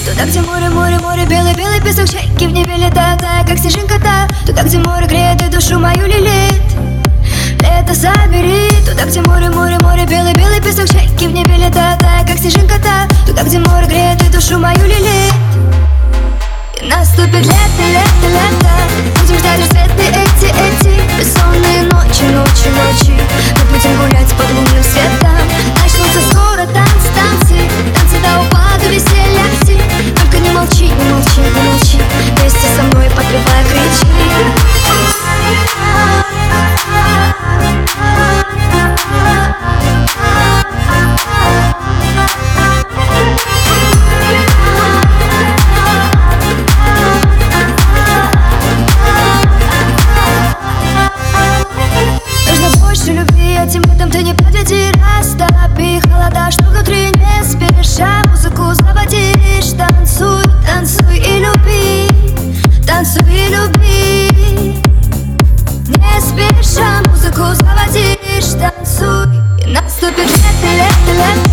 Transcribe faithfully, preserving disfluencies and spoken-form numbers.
Туда, где море, море, море, белый-белый песок, чайки в небе летают, тая, как снежинка-то. Туда, где море греет и душу мою лелеет. Лето забери. Туда, где море, море, море, белый-белый песок, чайки в небе летают, тая, как снежинка-то. Туда, где море греет и душу мою лелеет. И наступит лето, лето, лето. Будем ждать рассветы эти, эти бессонные ночи, ночи, ночи. Мы будем гулять под лунным светом. Начнутся скоро танцы, танцы, танцы до упаду веселья. Только не молчи, не молчи, не молчи. Вместе со мной подпевай, кричи. Этим летом ты не подведи, растопи холода, что внутри не спеша музыку заводишь. Танцуй, танцуй и люби, танцуй и люби. Не спеша музыку заводишь, танцуй. И наступит лето, лето, лето.